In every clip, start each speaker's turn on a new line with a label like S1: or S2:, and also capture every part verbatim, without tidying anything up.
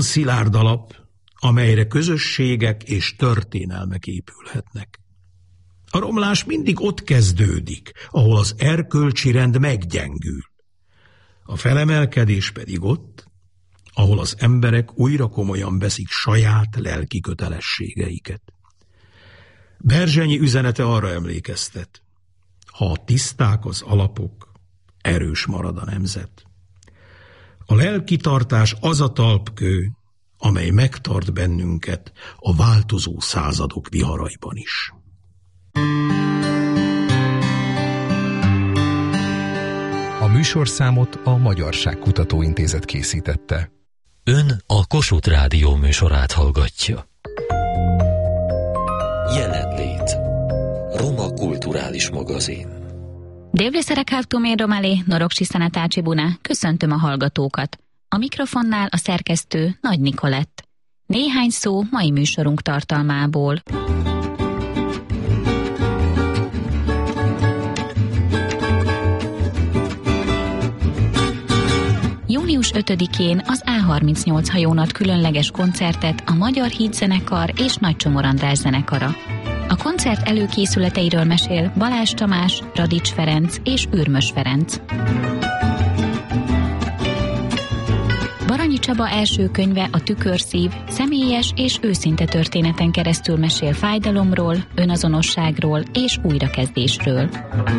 S1: szilárd alap, amelyre közösségek és történelmek épülhetnek. A romlás mindig ott kezdődik, ahol az erkölcsi rend meggyengül. A felemelkedés pedig ott, ahol az emberek újra komolyan veszik saját lelki kötelességeiket. Berzsenyi üzenete arra emlékeztet: ha tiszták az alapok, erős marad a nemzet. A lelkitartás az a talpkő, amely megtart bennünket a változó századok viharaiban is.
S2: A műsorszámot a Magyarság Kutatóintézet készítette.
S3: Ön a Kossuth Rádió műsorát hallgatja. Jelenlét. Roma kulturális magazin.
S4: Dévliszerek Méromelé, Norogsi Szenetácsi Buna, köszöntöm a hallgatókat. A mikrofonnál a szerkesztő Nagy Nikolett. Néhány szó mai műsorunk tartalmából. június ötödikén az á harmincnyolc hajón ad különleges koncertet a Magyar Hídzenekar és Nagy Csomor András zenekara. A koncert előkészületeiről mesél Balázs Tamás, Radics Ferenc és Ürmös Ferenc. Baranyi Csaba első könyve, a Tükörszív, személyes és őszinte történeten keresztül mesél fájdalomról, önazonosságról és újrakezdésről.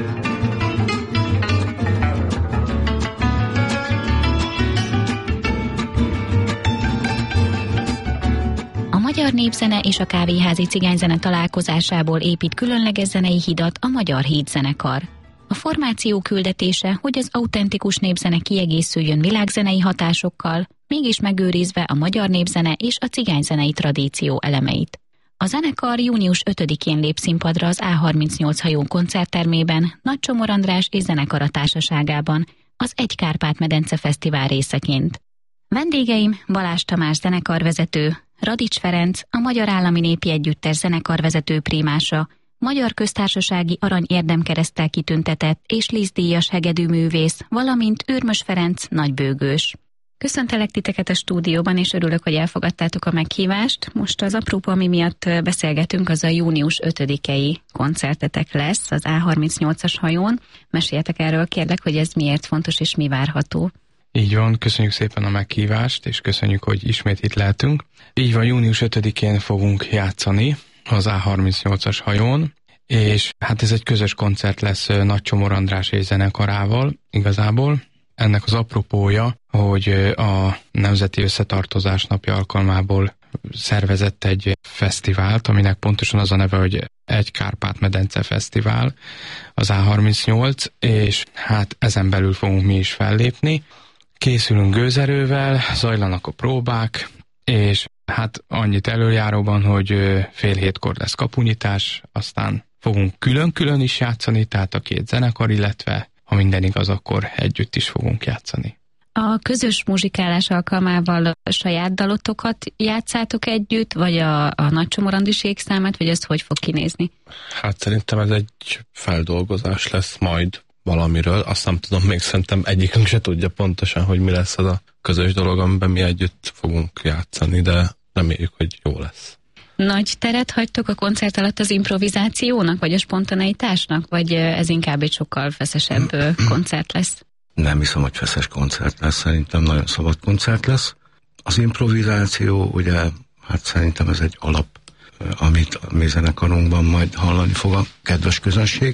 S4: A magyar népzene és a kávéházi cigányzene találkozásából épít különleges zenei hidat a Magyar Hídzenekar. A formáció küldetése, hogy az autentikus népzene kiegészüljön világzenei hatásokkal, mégis megőrizve a magyar népzene és a cigányzenei tradíció elemeit. A zenekar június ötödikén lép színpadra az á harmincnyolc hajón koncerttermében, Nagy Csomor András és zenekara társaságában, az Egy Kárpát-medence Fesztivál részeként. Vendégeim Balázs Tamás zenekarvezető, Radics Ferenc, a Magyar Állami Népi Együttes zenekarvezető primása, Magyar Köztársasági Arany Érdemkereszttel kitüntetett és Liszt-díjas hegedűművész, valamint Ürmös Ferenc nagybőgős. Köszöntelek titeket a stúdióban, és örülök, hogy elfogadtátok a meghívást. Most az aprópa, ami miatt beszélgetünk, az a június ötödikei koncertetek lesz az á harmincnyolcas hajón. Meséljetek erről, kérlek, hogy ez miért fontos és mi várható.
S5: Így van, köszönjük szépen a meghívást, és köszönjük, hogy ismét itt lehetünk. Így van, június ötödikén fogunk játszani az á harmincnyolcas hajón, és hát ez egy közös koncert lesz Nagy Csomor András és zenekarával igazából. Ennek az apropója, hogy a Nemzeti Összetartozás napja alkalmából szervezett egy fesztivált, aminek pontosan az a neve, hogy Egy Kárpát-medence Fesztivál, az á harmincnyolc, és hát ezen belül fogunk mi is fellépni. Készülünk gőzerővel, zajlanak a próbák, és hát annyit előjáróban, hogy fél hétkor lesz kapunyítás, aztán fogunk külön-külön is játszani, tehát a két zenekar, illetve ha minden igaz, akkor együtt is fogunk játszani.
S4: A közös muzsikálás alkalmával a saját dalotokat játszátok együtt, vagy a, a Nagy Csomor Andrisék számát, vagy ez hogy fog kinézni?
S6: Hát szerintem ez egy feldolgozás lesz majd valamiről, azt nem tudom, még szerintem egyikünk se tudja pontosan, hogy mi lesz az a közös dolog, amiben mi együtt fogunk játszani, de reméljük, hogy jó lesz.
S4: Nagy teret hagytok a koncert alatt az improvizációnak, vagy a spontaneitásnak, vagy ez inkább egy sokkal feszesebb koncert lesz?
S7: Nem hiszem, hogy feszes koncert lesz, szerintem nagyon szabad koncert lesz. Az improvizáció, ugye, hát szerintem ez egy alap, amit a mi zenekarunkban majd hallani fog a kedves közönség,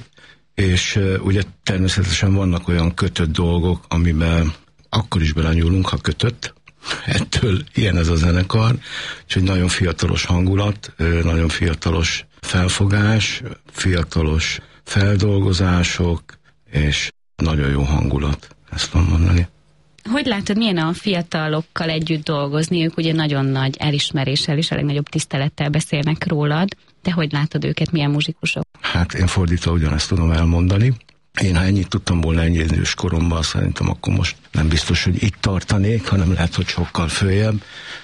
S7: és ugye természetesen vannak olyan kötött dolgok, amiben akkor is belenyúlunk, ha kötött. Ettől ilyen ez a zenekar, úgyhogy nagyon fiatalos hangulat, nagyon fiatalos felfogás, fiatalos feldolgozások, és nagyon jó hangulat, ezt tudom mondani.
S4: Hogy látod, milyen a fiatalokkal együtt dolgozni? Ők ugye nagyon nagy elismeréssel és a legnagyobb tisztelettel beszélnek rólad, de hogy látod őket, milyen muzsikusok?
S7: Hát én fordítva ugyanezt tudom elmondani. Én ha ennyit tudtam volna ennyi idős koromban, szerintem akkor most nem biztos, hogy itt tartanék, hanem lehet, hogy sokkal följebb.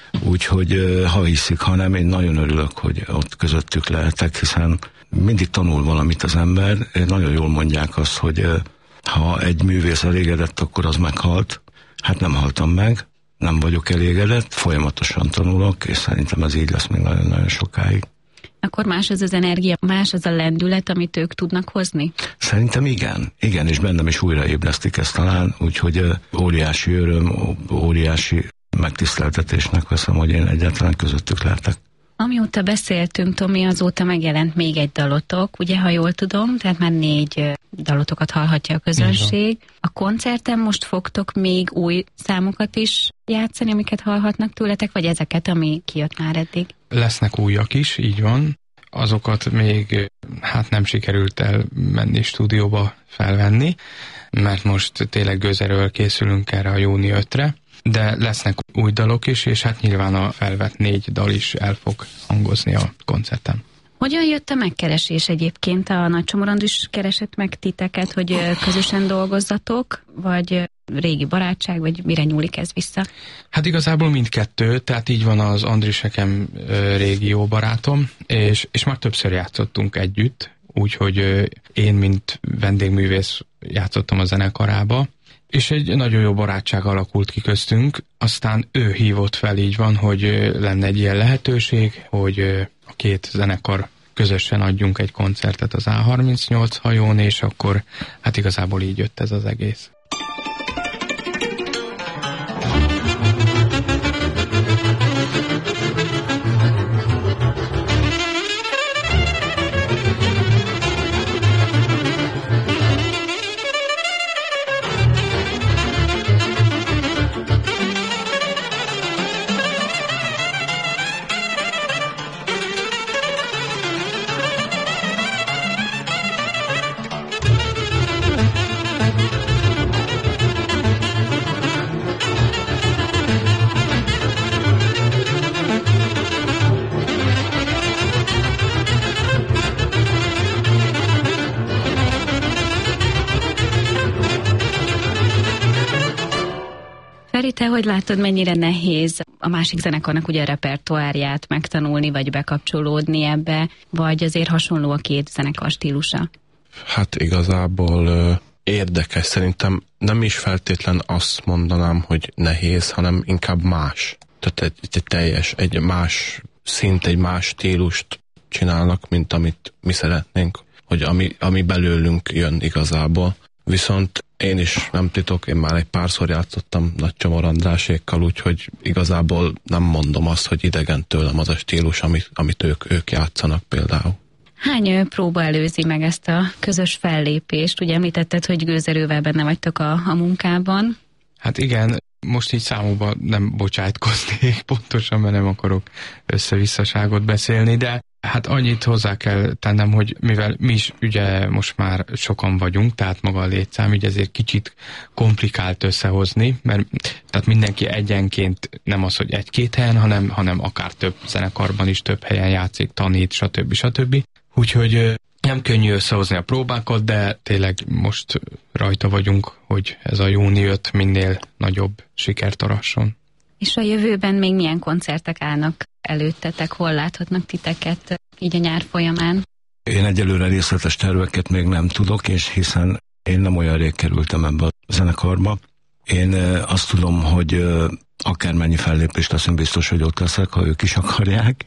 S7: Úgyhogy ha hiszik, ha nem, én nagyon örülök, hogy ott közöttük lehetek, hiszen mindig tanul valamit az ember. Nagyon jól mondják azt, hogy ha egy művész elégedett, akkor az meghalt. Hát nem haltam meg, nem vagyok elégedett, folyamatosan tanulok, és szerintem ez így lesz még nagyon-nagyon sokáig.
S4: Akkor más az az energia, más az a lendület, amit ők tudnak hozni?
S7: Szerintem igen. Igen, és bennem is újraébresztik ezt talán, úgyhogy óriási öröm, óriási megtiszteltetésnek veszem, hogy én egyáltalán közöttük lehetek.
S4: Amióta beszéltünk, Tomi, azóta megjelent még egy dalotok, ugye, ha jól tudom, tehát már négy dalotokat hallhatja a közönség. A koncerten most fogtok még új számokat is játszani, amiket hallhatnak tőletek, vagy ezeket, ami kijött már eddig?
S5: Lesznek újak is, így van. Azokat még hát nem sikerült elmenni stúdióba felvenni, mert most tényleg gőzerővel készülünk erre a júni ötödikére, de lesznek új dalok is, és hát nyilván a felvett négy dal is el fog hangozni a koncerten.
S4: Hogyan jött a megkeresés egyébként? A Nagy Csomorond is keresett meg titeket, hogy közösen dolgozzatok, vagy régi barátság, vagy mire nyúlik ez vissza?
S5: Hát igazából mindkettő, tehát így van, az Andris nekem régi jó barátom, és, és már többször játszottunk együtt, úgyhogy én, mint vendégművész játszottam a zenekarába, és egy nagyon jó barátság alakult ki köztünk, aztán ő hívott fel, így van, hogy lenne egy ilyen lehetőség, hogy a két zenekar közösen adjunk egy koncertet az á harmincnyolc hajón, és akkor hát igazából így jött ez az egész.
S4: Te hogy látod, mennyire nehéz a másik zenekarnak ugye a repertoárját megtanulni, vagy bekapcsolódni ebbe, vagy azért hasonló a két zenekar stílusa?
S6: Hát igazából ö, érdekes, szerintem nem is feltétlen azt mondanám, hogy nehéz, hanem inkább más. Tehát egy, egy teljes, egy más szint, egy más stílust csinálnak, mint amit mi szeretnénk, hogy ami, ami belőlünk jön igazából. Viszont én is nem titok, én már egy párszor játszottam Nagy Csomor Andrásékkal, úgyhogy igazából nem mondom azt, hogy idegen tőlem az a stílus, amit, amit ők, ők játszanak például.
S4: Hány próba előzi meg ezt a közös fellépést? Ugye említetted, hogy gőzerővel benne vagytok a, a munkában.
S5: Hát igen, most így számokban nem bocsájtkoznék pontosan, mert nem akarok összevisszaságot beszélni, de hát annyit hozzá kell tennem, hogy mivel mi is ugye most már sokan vagyunk, tehát maga a létszám, így ezért kicsit komplikált összehozni, mert tehát mindenki egyenként nem az, hogy egy-két helyen, hanem, hanem akár több zenekarban is több helyen játszik, tanít, stb. stb. Úgyhogy nem könnyű összehozni a próbákat, de tényleg most rajta vagyunk, hogy ez a júni ötödike minél nagyobb sikert arasson.
S4: És a jövőben még milyen koncertek állnak előttetek, hol láthatnak titeket így a nyár folyamán?
S7: Én egyelőre részletes terveket még nem tudok, és hiszen én nem olyan rég kerültem ebbe a zenekarba. Én azt tudom, hogy akármennyi fellépést leszünk, biztos, hogy ott leszek, ha ők is akarják,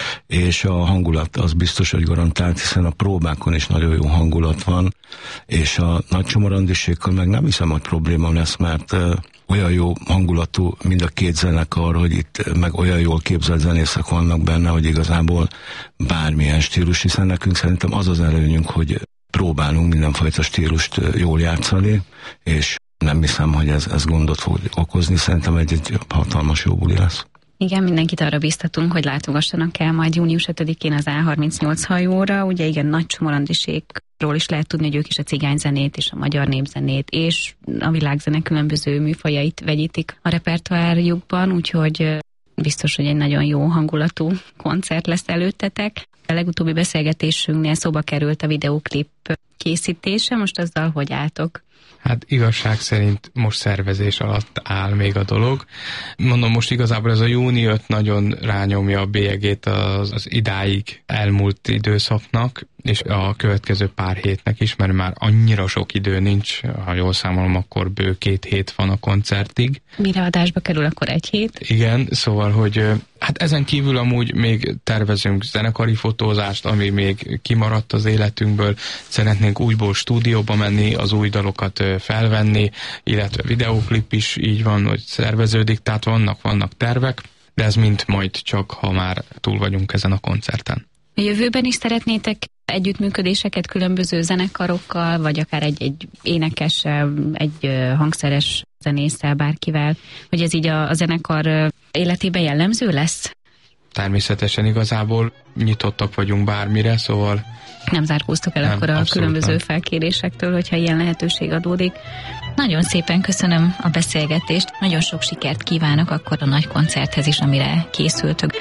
S7: és a hangulat az biztos, hogy garantált, hiszen a próbákon is nagyon jó hangulat van, és a Nagy Csomor Andrisékkal meg nem hiszem, hogy probléma lesz, mert olyan jó hangulatú mind a két zenekar, hogy itt meg olyan jól képzelt zenészek vannak benne, hogy igazából bármilyen stílus, hiszen nekünk szerintem az az előnyünk, hogy próbálunk mindenfajta stílust jól játszani, és nem hiszem, hogy ez, ez gondot fog okozni, szerintem egy, egy hatalmas jó buli lesz.
S4: Igen, mindenkit arra biztatunk, hogy látogassanak el majd június ötödikén az á harmincnyolc hajóra. Ugye igen, Nagy Csomor Andrisékról is lehet tudni, hogy ők is a cigányzenét és a magyar népzenét és a világzene különböző műfajait vegyítik a repertoárjukban, úgyhogy biztos, hogy egy nagyon jó hangulatú koncert lesz előttetek. A legutóbbi beszélgetésünknél szóba került a videóklip készítése, most azzal hogy álltok?
S5: Hát igazság szerint most szervezés alatt áll még a dolog. Mondom, most igazából ez a júni öt nagyon rányomja a bélyegét az, az idáig elmúlt időszaknak, és a következő pár hétnek is, mert már annyira sok idő nincs, ha jól számolom, akkor bő két hét van a koncertig.
S4: Mire adásba kerül, akkor egy hét?
S5: Igen, szóval, hogy hát ezen kívül amúgy még tervezünk zenekari fotózást, ami még kimaradt az életünkből. Szeretnénk újból stúdióba menni, az új dalokat felvenni, illetve videóklip is így van, hogy szerveződik, tehát vannak, vannak tervek, de ez mind majd csak, ha már túl vagyunk ezen a koncerten.
S4: A jövőben is szeretnétek együttműködéseket különböző zenekarokkal, vagy akár egy-egy énekessel, egy hangszeres zenésszel, bárkivel, hogy ez így a, a zenekar életében jellemző lesz?
S5: Természetesen igazából nyitottak vagyunk bármire, szóval...
S4: Nem zárkóztok el nem, akkor a különböző nem. felkérésektől, hogyha ilyen lehetőség adódik. Nagyon szépen köszönöm a beszélgetést, nagyon sok sikert kívánok akkor a nagy koncerthez is, amire készültök.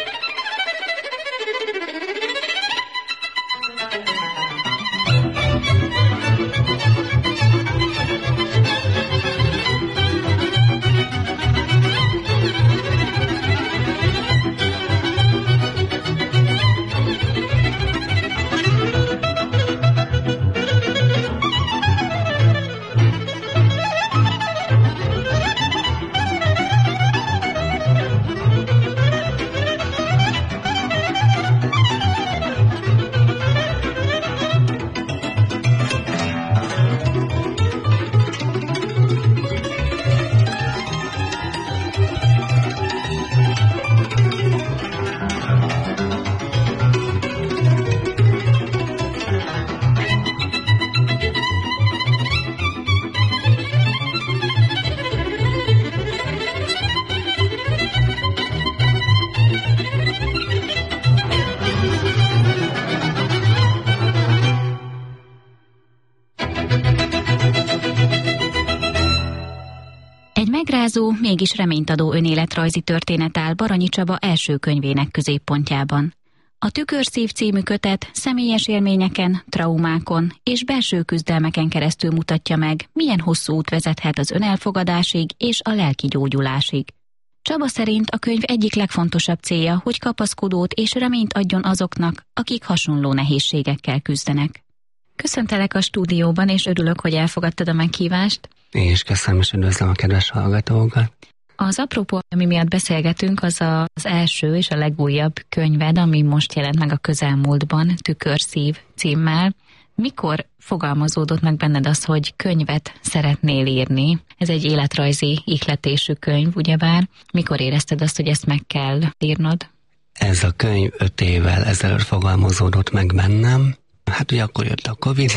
S4: Megrázó, mégis reménytadó önéletrajzi történet áll Baranyi Csaba első könyvének középpontjában. A Tükörszív című kötet személyes élményeken, traumákon és belső küzdelmeken keresztül mutatja meg, milyen hosszú út vezethet az önelfogadásig és a lelki gyógyulásig. Csaba szerint a könyv egyik legfontosabb célja, hogy kapaszkodót és reményt adjon azoknak, akik hasonló nehézségekkel küzdenek. Köszöntelek a stúdióban, és örülök, hogy elfogadtad a meghívást.
S8: Én is köszönöm, és üdvözlöm a kedves hallgatókat.
S4: Az apropó, ami miatt beszélgetünk, az a, az első és a legújabb könyved, ami most jelent meg a közelmúltban, Tükörszív címmel. Mikor fogalmazódott meg benned az, hogy könyvet szeretnél írni? Ez egy életrajzi ihletésű könyv, ugyebár. Mikor érezted azt, hogy ezt meg kell írnod?
S8: Ez a könyv öt évvel ezelőtt fogalmazódott meg bennem. Hát ugye akkor jött a Covid,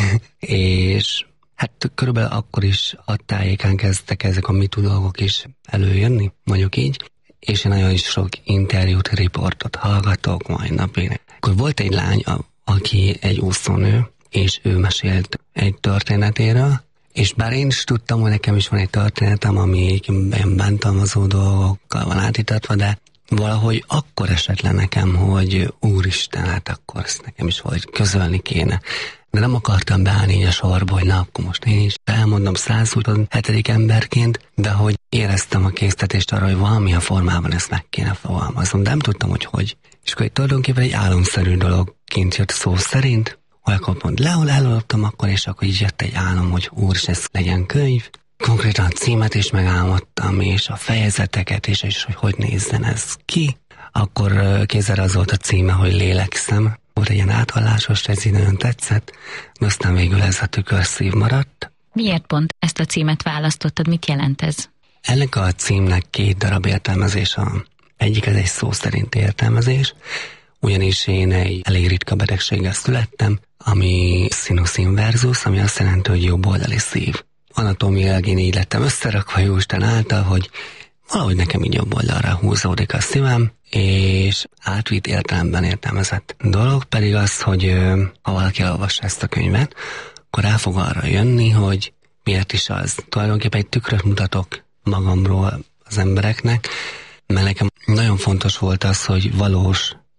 S8: és hát körülbelül akkor is a tájékán kezdtek ezek a MeToo dolgok is előjönni, mondjuk így, és én nagyon is sok interjút, riportot hallgatok mai napig. Akkor volt egy lány, aki egy úszónő, és ő mesélt egy történetéről, és bár én is tudtam, hogy nekem is van egy történetem, ami ilyen bántalmazó dolgokkal van átítatva, de valahogy akkor esett le nekem, hogy úristen, hát akkor ezt nekem is valahogy közölni kéne. De nem akartam beállni így a sorba, hogy na, akkor most én is elmondom százhuszonhetedik emberként, de hogy éreztem a késztetést arra, hogy valamilyen formában ezt meg kéne fogalmaznom, de nem tudtam, hogy hogy. És akkor tulajdonképpen egy álomszerű dologként jött szó szerint, hogy akkor pont lehol elolvastam akkor, és akkor így jött egy álom, hogy úristen, ez legyen könyv. Konkrétan a címet is megálmodtam, és a fejezeteket, és, és hogy hogy nézzen ez ki. Akkor kézzel az volt a címe, hogy Lélekszem. Volt egy ilyen áthallásos, ez így nagyon tetszett, de aztán végül ez a Tükörszív maradt.
S4: Miért pont ezt a címet választottad? Mit jelent ez?
S8: Ennek a címnek két darab értelmezés van. Egyik ez egy szó szerinti értelmezés, ugyanis én egy elég ritka betegséggel születtem, ami sinus inversus, ami azt jelenti, hogy jobb oldali szív. Anatómiailag én így lettem összerakva Jóisten által, hogy valahogy nekem így jobb oldalra húzódik a szívem, és átvitt értelemben értelmezett dolog pedig az, hogy ha valaki elolvassa ezt a könyvet, akkor rá fog arra jönni, hogy miért is az. Tulajdonképpen egy tükröt mutatok magamról az embereknek, mert nekem nagyon fontos volt az, hogy valós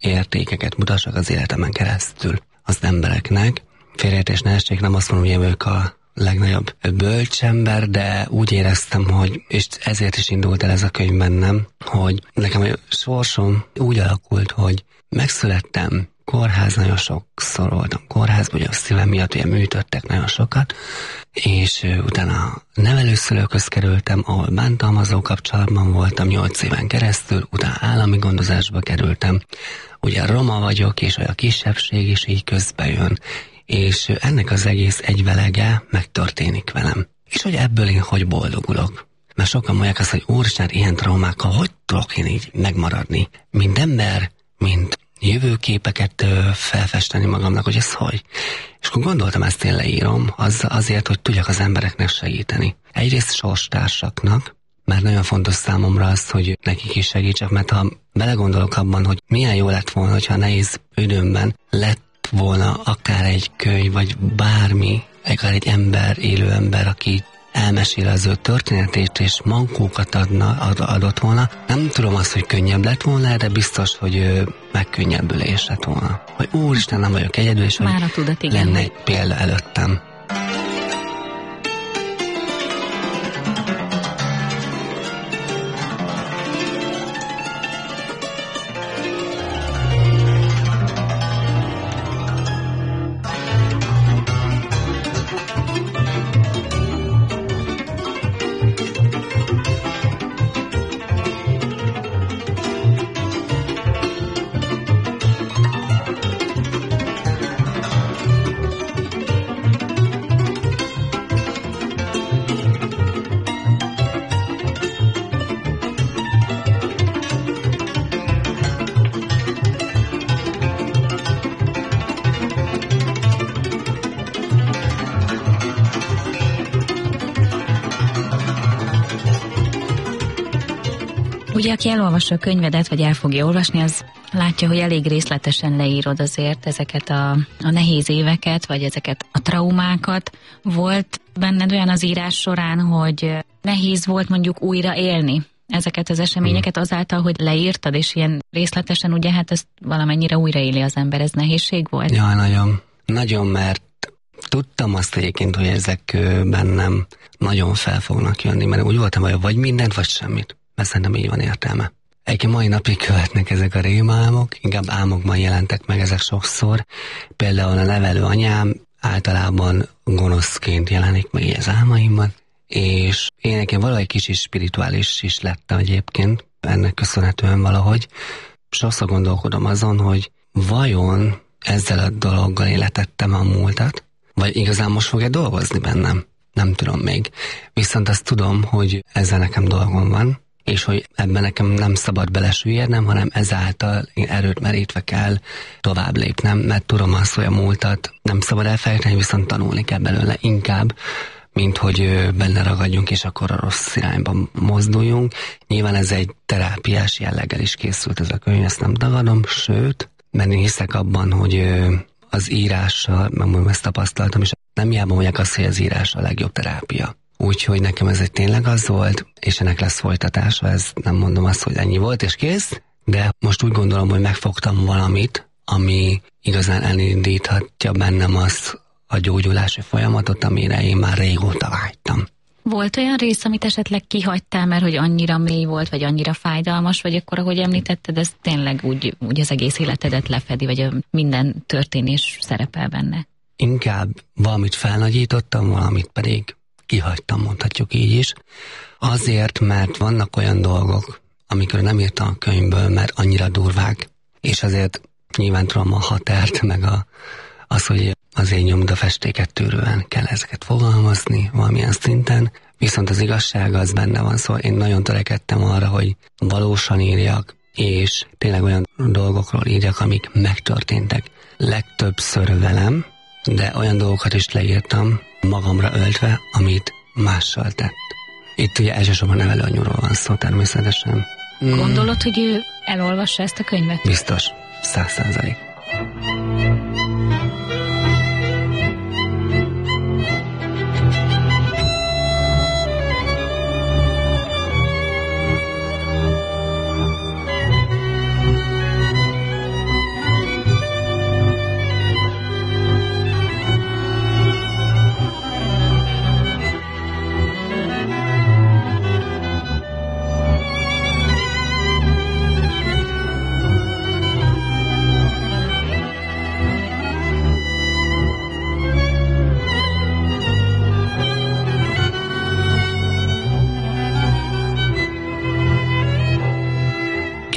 S8: értékeket mutassak az életemen keresztül az embereknek. Félreértés ne essék, nem azt mondom, hogy én vagyok a legnagyobb bölcsember, de úgy éreztem, hogy, és ezért is indult el ez a könyv bennem, hogy nekem a sorsom úgy alakult, hogy megszülettem, kórház, nagyon sokszor voltam kórházban, ugye a szívem miatt ugye műtöttek nagyon sokat, és utána nevelőszülőkhöz kerültem, ahol bántalmazó kapcsolatban voltam nyolc éven keresztül, utána állami gondozásba kerültem, ugye roma vagyok, és a kisebbség is így közbe jön, és ennek az egész egyvelege megtörténik velem. És hogy ebből én hogy boldogulok. Mert sokan mondják azt, hogy úristen, ilyen traumákkal hogy tudok én így megmaradni? Mint ember, mint jövőképeket felfesteni magamnak, hogy ez hogy. És akkor gondoltam, ezt én leírom, az, azért, hogy tudjak az embereknek segíteni. Egyrészt sorstársaknak, mert nagyon fontos számomra az, hogy nekik is segítsek, mert ha belegondolok abban, hogy milyen jó lett volna, hogyha nehéz időmben lett volna akár egy könyv, vagy bármi, akár egy ember, élő ember, aki elmesél az ő történetét, és mankókat adna, ad, adott volna. Nem tudom azt, hogy könnyebb lett volna, de biztos, hogy megkönnyebbülés lett volna. Hogy úristen, nem vagyok egyedül, és
S4: már
S8: hogy
S4: tudat, igen,
S8: lenne egy példa előttem.
S4: Ugye, aki elolvassa a könyvedet, vagy el fogja olvasni, az látja, hogy elég részletesen leírod azért ezeket a, a nehéz éveket, vagy ezeket a traumákat. Volt benned olyan az írás során, hogy nehéz volt mondjuk újra élni ezeket az eseményeket azáltal, hogy leírtad, és ilyen részletesen, ugye, hát ezt valamennyire újraéli az ember, ez nehézség volt?
S8: Ja, nagyon. Nagyon, mert tudtam azt egyébként, hogy ezek bennem nagyon fel fognak jönni, mert úgy voltam, hogy vagy mindent, vagy semmit. Mert szerintem így van értelme. Egyébként mai napig követnek ezek a rémálmok, inkább álmokban jelentek meg ezek sokszor. Például a nevelő anyám általában gonoszként jelenik meg így az álmaimban, és én nekem valahogy kicsit spirituális is lettem egyébként, ennek köszönhetően valahogy. Sokszor gondolkodom azon, hogy vajon ezzel a dologgal én letettem a múltat, vagy igazán most fog-e dolgozni bennem? Nem tudom még. Viszont azt tudom, hogy ezzel nekem dolgom van, és hogy ebben nekem nem szabad belesüllyednem, hanem ezáltal én erőt merítve kell tovább lépnem, mert tudom azt, hogy a múltat nem szabad elfelejteni, viszont tanulni kell belőle inkább, mint hogy benne ragadjunk, és akkor a rossz irányba mozduljunk. Nyilván ez egy terápiás jelleggel is készült ez a könyv, ezt nem tagadom, sőt, mert én hiszek abban, hogy az írással, meg ezt tapasztaltam, és nem hiába mondják azt, hogy az írás a legjobb terápia. Úgyhogy nekem ez egy tényleg az volt, és ennek lesz folytatása, ez nem mondom azt, hogy ennyi volt, és kész, de most úgy gondolom, hogy megfogtam valamit, ami igazán elindíthatja bennem az a gyógyulási folyamatot, amire én már régóta vágytam.
S4: Volt olyan rész, amit esetleg kihagytál, mert hogy annyira mély volt, vagy annyira fájdalmas, vagy akkor, ahogy említetted, ez tényleg úgy, úgy az egész életedet lefedi, vagy a minden történés szerepel benne?
S8: Inkább valamit felnagyítottam, valamit pedig kihagytam, mondhatjuk így is. Azért, mert vannak olyan dolgok, amikről nem írtam a könyvből, mert annyira durvák, és azért nyilván tudom a határt, meg a, az, hogy azért nyomdafestéket tűrően kell ezeket fogalmazni valamilyen szinten, viszont az igazság az benne van, szóval én nagyon törekedtem arra, hogy valósan írjak, és tényleg olyan dolgokról írjak, amik megtörténtek legtöbbször velem, de olyan dolgokat is leírtam magamra öltve, amit mással tett. Itt ugye elsősorban nevelőanyúról van szó természetesen.
S4: Gondolod, hogy ő elolvassa ezt a könyvet?
S8: Biztos, száz százalék.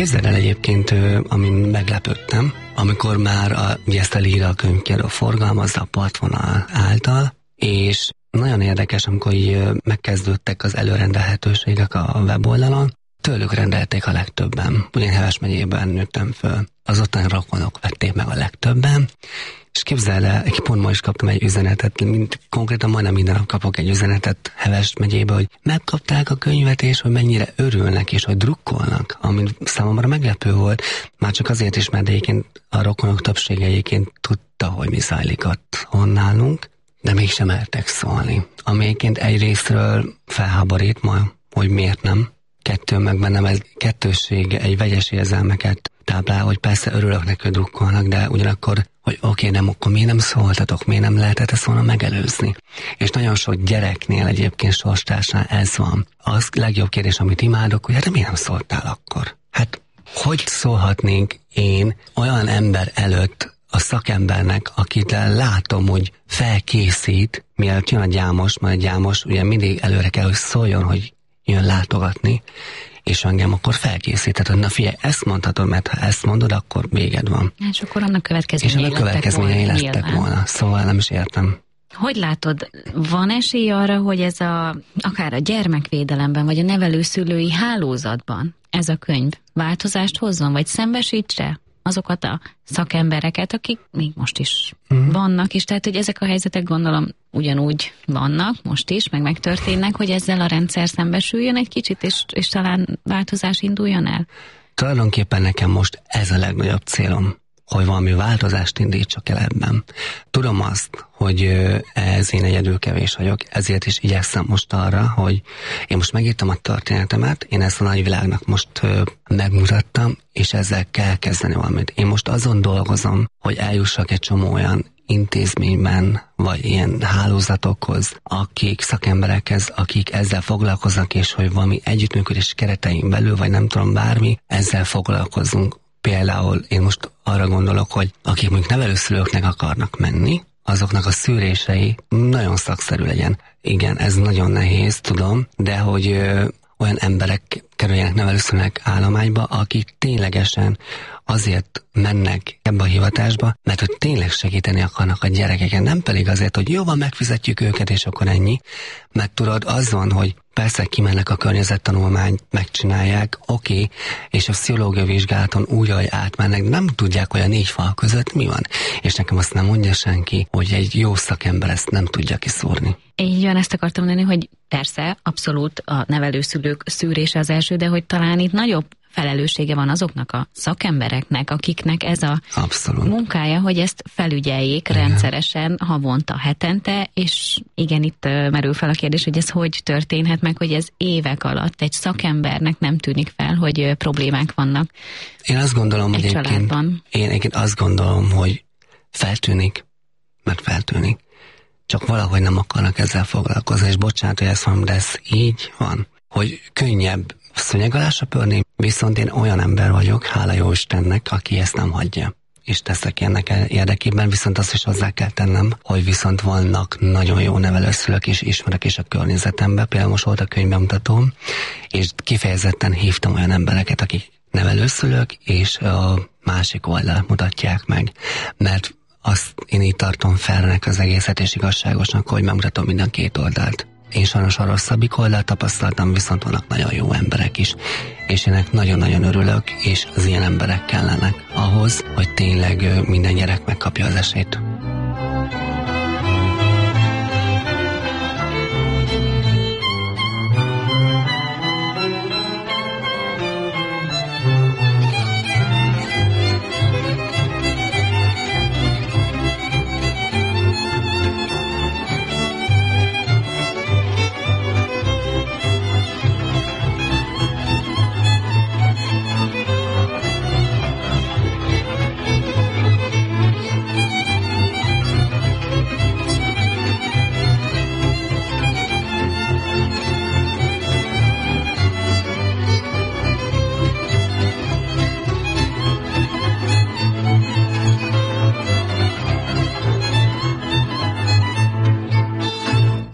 S8: képzeld el egyébként, amin meglepődtem, amikor már a, ugye ezt a Líra könyvkiadó forgalmazza a partvonal által, és nagyon érdekes, amikor így megkezdődtek az előrendelhetőségek a weboldalon, tőlük rendelték a legtöbben. Ugyan Heves megyében nőttem föl. Az ottani rokonok vették meg a legtöbben, és képzeld el, pont ma is kaptam egy üzenetet, mint konkrétan majdnem minden nap kapok egy üzenetet Heves megyébe, hogy megkapták a könyvet, és hogy mennyire örülnek, és hogy drukkolnak, ami számomra meglepő volt, már csak azért is, mert egyébként a rokonok többsége egyébként tudta, hogy mi zajlik ott nálunk, de mégsem mertek szólni. Ami egyébként egy részről felháborít ma, hogy miért nem. Kettő meg bennem egy kettősség, egy vegyes érzelmeket táplál, hogy persze örülök neki, hogy drukkolnak, de ugyanakkor, hogy oké, okay, nem, akkor miért nem szóltatok, miért nem lehetett ezt volna megelőzni. És nagyon sok gyereknél egyébként sorstársnál ez van. Az legjobb kérdés, amit imádok, hogy hát miért nem szóltál akkor? Hát hogy szólhatnénk én olyan ember előtt, a szakembernek, akit látom, hogy felkészít, mielőtt jön a gyámos, majd a gyámos ugye mindig előre kell, hogy szóljon, hogy jön látogatni, és engem akkor felkészített, hogy na figyelj, ezt mondhatod, mert ha ezt mondod, akkor véged van.
S4: És akkor annak következményei
S8: És annak következményei lettek volna. Szóval nem is értem.
S4: Hogy látod, van esély arra, hogy ez a, akár a gyermekvédelemben, vagy a nevelőszülői hálózatban ez a könyv változást hozzon, vagy szembesítse azokat a szakembereket, akik még most is uh-huh. vannak, és tehát, hogy ezek a helyzetek gondolom ugyanúgy vannak most is, meg megtörténnek, hogy ezzel a rendszer szembesüljön egy kicsit, és, és talán változás induljon el?
S8: Tulajdonképpen nekem most ez a legnagyobb célom, hogy valami változást indítsak el ebben. Tudom azt, hogy ez én egyedül kevés vagyok, ezért is igyekszem most arra, hogy én most megírtam a történetemet, én ezt a nagyvilágnak most megmutattam, és ezzel kell kezdeni valamit. Én most azon dolgozom, hogy eljussak egy csomó olyan intézményben, vagy ilyen hálózatokhoz, akik szakemberekhez, akik ezzel foglalkoznak, és hogy valami együttműködés keretein belül, vagy nem tudom, bármi, ezzel foglalkozunk. Például én most arra gondolok, hogy akik mondjuk nevelőszülőknek akarnak menni, azoknak a szűrései nagyon szakszerű legyen. Igen, ez nagyon nehéz, tudom, de hogy ö, olyan emberek kerüljenek nevelőszülőnek állományba, akik ténylegesen azért mennek ebbe a hivatásba, mert hogy tényleg segíteni akarnak a gyerekeken, nem pedig azért, hogy jó van, megfizetjük őket, és akkor ennyi. Mert tudod, az van, hogy persze kimennek a környezettanulmányt, megcsinálják, oké, okay, és a pszichológiai vizsgálaton úgy, ahogy átmennek, de nem tudják, hogy a négy fal között mi van. És nekem azt nem mondja senki, hogy egy jó szakember ezt nem tudja kiszúrni.
S4: Így van, ezt akartam mondani, hogy persze, abszolút a nevelőszülők szűrése az első, de hogy talán itt nagyobb felelőssége van azoknak a szakembereknek, akiknek ez a Abszolút. munkája, hogy ezt felügyeljék igen. rendszeresen, havonta, hetente, és igen, itt merül fel a kérdés, hogy ez hogy történhet meg, hogy ez évek alatt egy szakembernek nem tűnik fel, hogy problémák vannak.
S8: Én azt gondolom, hogy egyébként, én egyébként azt gondolom, hogy feltűnik, mert feltűnik. Csak valahogy nem akarnak ezzel foglalkozni, és bocsánat, hogy ezt mondom, de ez így van, hogy könnyebb szőnyeg alá söpörni, viszont én olyan ember vagyok, hála jó Istennek, aki ezt nem hagyja. És teszek ennek érdekében, viszont azt is hozzá kell tennem, hogy viszont vannak nagyon jó nevelőszülők, és ismerek is a környezetemben, például most volt a könyvbemutatóm, és kifejezetten hívtam olyan embereket, akik nevelőszülők, és a másik oldalt mutatják meg, mert azt én így tartom felnek az egészet, és igazságosnak, hogy megmutatom minden két oldalt. Én sajnos a rosszabbik oldalt tapasztaltam, viszont vannak nagyon jó emberek is, és ennek nagyon-nagyon örülök, és az ilyen emberek kellenek ahhoz, hogy tényleg minden gyerek megkapja az esélyt.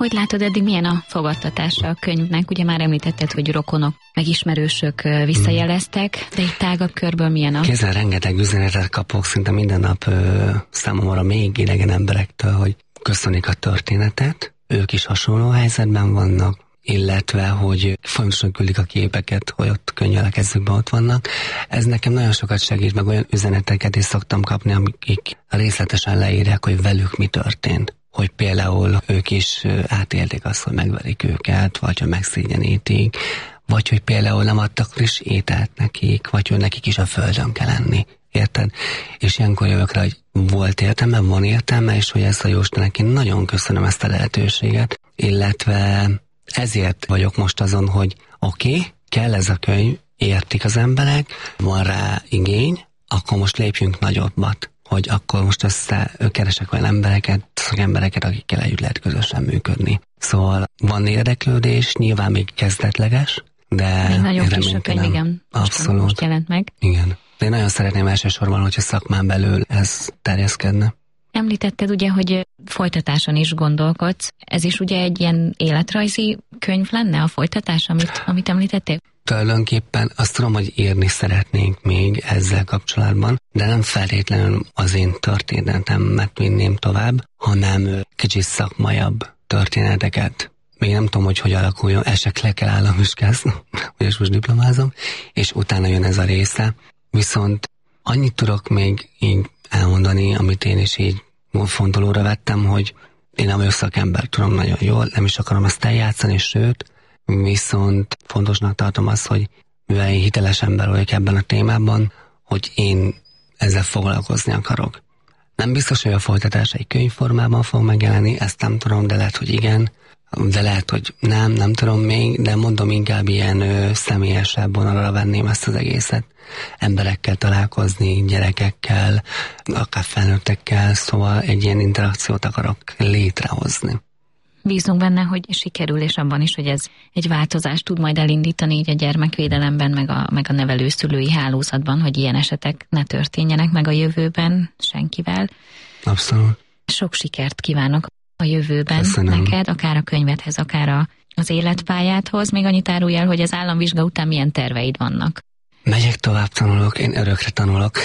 S4: Hogy látod, eddig milyen a fogadtatása a könyvnek? Ugye már említetted, hogy rokonok, meg ismerősök visszajeleztek, de egy tágabb körből milyen a...
S8: Kézzel rengeteg üzenetet kapok, szinte minden nap ö, számomra még idegen emberektől, hogy köszönik a történetet, ők is hasonló helyzetben vannak, illetve, hogy folyamatosan küldik a képeket, hogy ott könyvvel a kezükben ott vannak. Ez nekem nagyon sokat segít, meg olyan üzeneteket is szoktam kapni, amik részletesen leírják, hogy velük mi történt. Hogy például ők is átélték azt, hogy megverik őket, vagy hogy megszégyenítik, vagy hogy például nem adtak friss ételt nekik, vagy hogy nekik is a földön kell lenni. Érted? És ilyenkor jövök rá, hogy volt értelme, van értelme, és hogy ezt a Jóistennek én nagyon köszönöm ezt a lehetőséget, illetve ezért vagyok most azon, hogy oké, okay, kell ez a könyv, értik az emberek, van rá igény, akkor most lépjünk nagyobbat, hogy akkor most össze keresek olyan embereket, szakembereket, akikkel együtt lehet közösen működni. Szóval van érdeklődés, nyilván még kezdetleges, de
S4: még nagyon friss a könyv, igen.
S8: Abszolút.
S4: Most jelent meg.
S8: Igen. De én nagyon szeretném elsősorban, hogyha szakmán belül ez terjeszkedne.
S4: Említetted ugye, hogy folytatáson is gondolkodsz. Ez is ugye egy ilyen életrajzi könyv lenne a folytatás, amit, amit említettél?
S8: Tulajdonképpen azt tudom, hogy írni szeretnénk még ezzel kapcsolatban, de nem feltétlenül az én történetemet vinném tovább, hanem kicsit szakmaiabb történeteket. Még nem tudom, hogy hogy alakuljon, esetleg kell államvizsgázni, hogy most diplomázom, és utána jön ez a része. Viszont annyit tudok még így elmondani, amit én is így fontolóra vettem, hogy én nem vagyok szakember, tudom nagyon jól, nem is akarom ezt eljátszani, sőt, viszont fontosnak tartom azt, hogy mivel én hiteles ember vagyok ebben a témában, hogy én ezzel foglalkozni akarok. Nem biztos, hogy a folytatás egy könyvformában fog megjelenni, ezt nem tudom, de lehet, hogy igen, de lehet, hogy nem, nem tudom még, de mondom, inkább ilyen ö, személyesebb vonalra venném ezt az egészet. Emberekkel találkozni, gyerekekkel, akár felnőttekkel, szóval egy ilyen interakciót akarok létrehozni.
S4: Bízunk benne, hogy sikerül, és abban is, hogy ez egy változást tud majd elindítani így a gyermekvédelemben, meg a, meg a nevelőszülői hálózatban, hogy ilyen esetek ne történjenek meg a jövőben senkivel.
S8: Abszolút.
S4: Sok sikert kívánok a jövőben. Köszönöm. Neked, akár a könyvedhez, akár a, az életpályádhoz. Még annyit árulj el, hogy az államvizsga után milyen terveid vannak.
S8: Megyek tovább, tanulok, én örökre tanulok.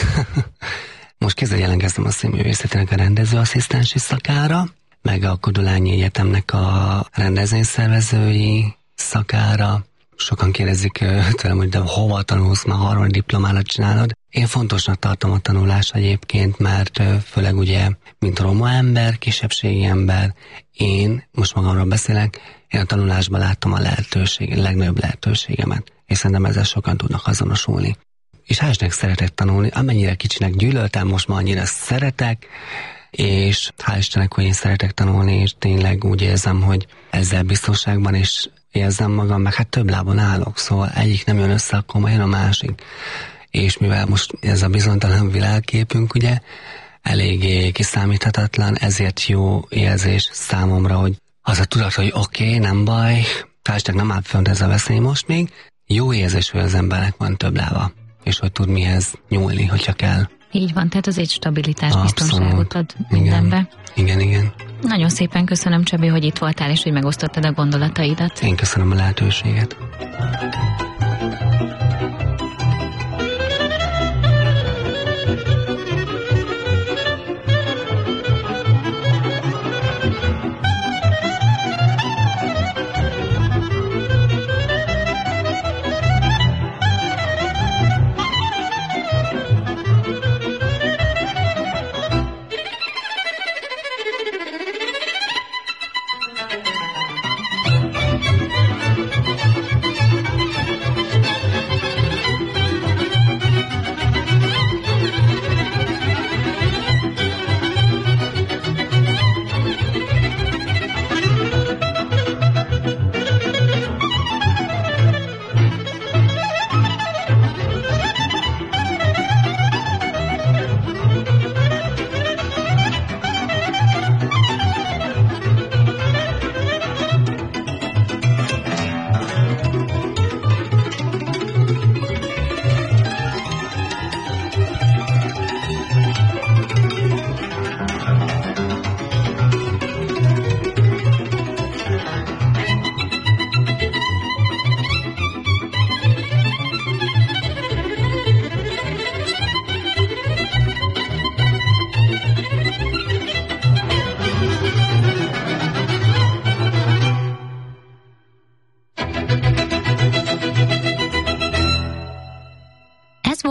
S8: Most kézzel jelentkeztem a színművészetének a rendezőasszisztensi szakára, meg a Kodolányi Egyetemnek a rendezvényszervezői szakára. Sokan kérdezik tőlem, hogy de hova tanulsz, már harmadik diplomálat csinálod. Én fontosnak tartom a tanulást egyébként, mert főleg ugye, mint roma ember, kisebbségi ember, én, most magamról beszélek, én a tanulásban láttam a lehetőség, a legnagyobb lehetőségemet, és szerintem ezzel sokan tudnak azonosulni. És hál' szeretek tanulni, amennyire kicsinek gyűlöltem, most már annyira szeretek, és hál' Istennek, hogy én szeretek tanulni, és tényleg úgy érzem, hogy ezzel biztonságban is érzem magam, meg hát több lábon állok, szóval egyik nem jön össze, akkor majd jön a másik. És mivel most ez a bizonytalan világképünk, ugye, eléggé kiszámíthatatlan, ezért jó érzés számomra, hogy az a tudat, hogy oké, okay, nem baj, hál' Istennek nem áll fönt ez a veszély most még, jó érzés, hogy az embernek van több lába, és hogy tud mihez nyúlni, hogyha kell.
S4: Így van, tehát az egy stabilitás, biztonságot ad mindenbe.
S8: Igen, igen.
S4: Nagyon szépen köszönöm, Csabi, hogy itt voltál, és hogy megosztottad a gondolataidat.
S8: Én köszönöm a lehetőséget.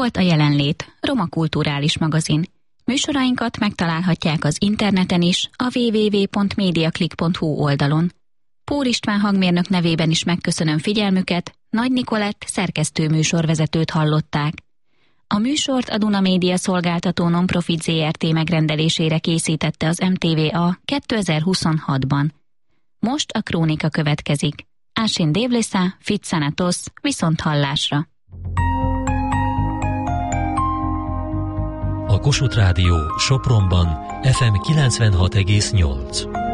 S4: volt a Jelenlét, Roma Kulturális Magazin. Műsorainkat megtalálhatják az interneten is, a double-u double-u double-u pont mediaclick pont hu oldalon. Pór István hangmérnök nevében is megköszönöm figyelmüket, Nagy Nikolett szerkesztő műsorvezetőt hallották. A műsort a Duna Média szolgáltató Nonprofit zé er té megrendelésére készítette az em té vé á kétezer-huszonhatban. Most a krónika következik. Ásin Dévlésza, Fitszanatos, viszont hallásra.
S3: A Kossuth Rádió Sopronban ef em kilencvenhat egész nyolc.